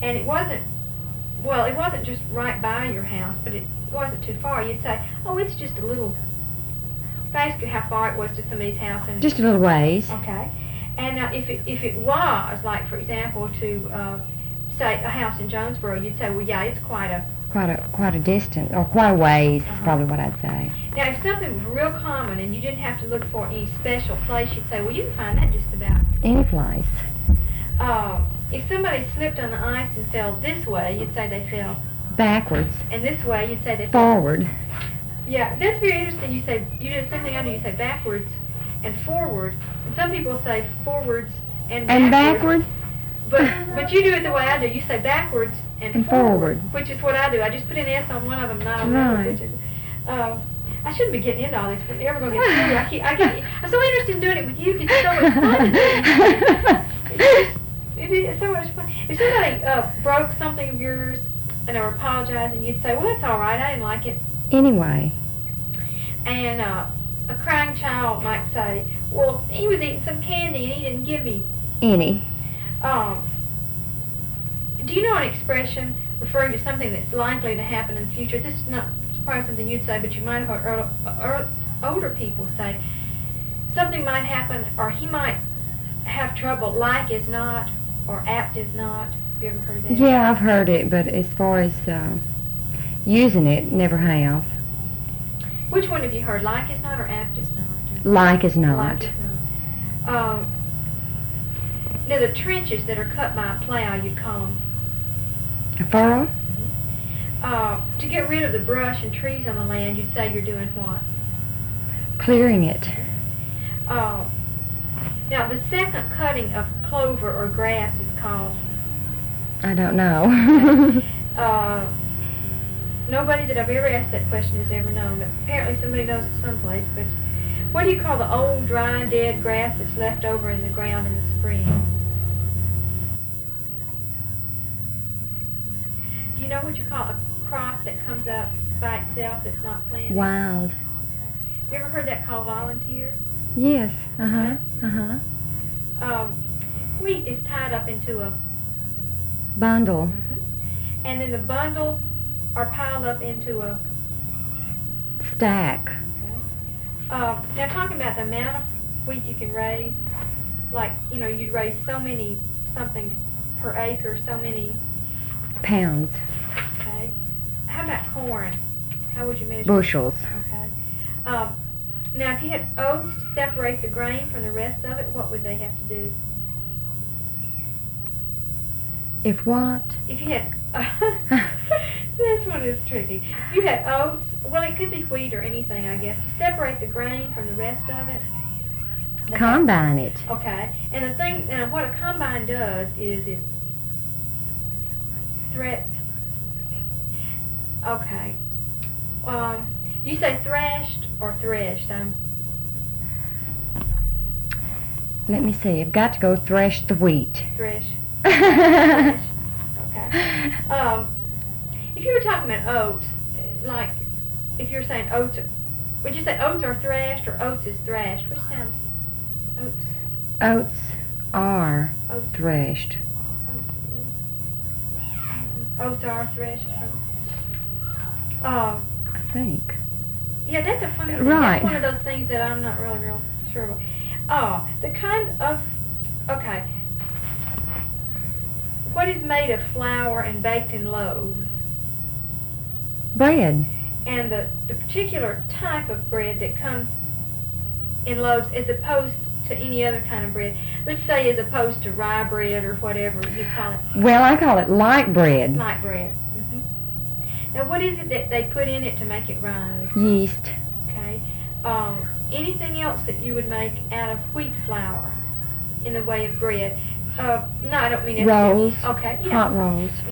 and it wasn't just right by your house, but it wasn't too far, you'd say, oh, it's just a little, basically how far it was to somebody's house. And Just a little ways. okay. And if it was, like, for example, to say a house in Jonesboro, you'd say, well, yeah, it's quite Quite a distance, or quite a ways, is probably what I'd say. Now, if something was real common and you didn't have to look for any special place, you'd say, well, you can find that just about. Any place. If somebody slipped on the ice and fell this way, you'd say they fell. Backwards. And this way, you'd say they fell. Forward. Yeah, that's very interesting. You do the same thing I do. You say backwards and forward. And some people say forwards and backwards. But you do it the way I do. You say backwards and forward, which is what I do. I just put an S on one of them, not on the other. Which is, I shouldn't be getting into all this, but we're never going to get through. I'm so interested in doing it with you because it's so much fun to do. It is so much fun. If somebody broke something of yours and they were apologizing, you'd say, well, that's all right. I didn't like it. Anyway. And a crying child might say, well, he was eating some candy and he didn't give me any. Do you know an expression referring to something that's likely to happen in the future? This is not probably something you'd say, but you might have heard older people say. Something might happen, or he might have trouble, like is not, or apt is not. Have you ever heard that? Yeah, I've heard it, but as far as using it, never have. Which one have you heard, like is not or apt is not? Like is not. Like is not. Now, the trenches that are cut by a plow, you'd call them? A furrow? To get rid of the brush and trees on the land, you'd say you're doing what? Clearing it. Now, the second cutting of clover or grass is called? I don't know. Nobody that I've ever asked that question has ever known, but apparently somebody knows it someplace. But what do you call the old, dry, dead grass that's left over in the ground in the spring? Do you know what you call a crop that comes up by itself that's not planted? Wild. Have you ever heard that called volunteer? Yes. Wheat is tied up into a bundle. And then the bundles are piled up into a stack. Okay. Now, talking about the amount of wheat you can raise, like, you'd raise so many something per acre, so many pounds. Okay. How about corn? How would you measure? Bushels. Okay. Now, if you had oats to separate the grain from the rest of it, what would they have to do? If what? If you had... this one is tricky. If you had oats, well, it could be wheat or anything, I guess, to separate the grain from the rest of it. Combine it. Okay. And the thing, now what a combine does is it okay. Do you say thrashed or threshed? Let me see. I've got to go thresh the wheat. Thresh. Thresh. Okay. If you were talking about oats, like if you're saying oats, would you say oats are thrashed or oats is thrashed? Which sounds oats? Oats are threshed. Oats are threshed. I think. Yeah, that's a funny thing. Right. That's one of those things that I'm not really real sure about. The kind of, okay. What is made of flour and baked in loaves? Bread. And the particular type of bread that comes in loaves as opposed to any other kind of bread. Let's say as opposed to rye bread or whatever you call it. Well, I call it light bread. Light bread. Now, what is it that they put in it to make it rise? Yeast. Okay. Anything else that you would make out of wheat flour in the way of bread? No, I don't mean it. Rolls. Okay. Yeah. Hot rolls.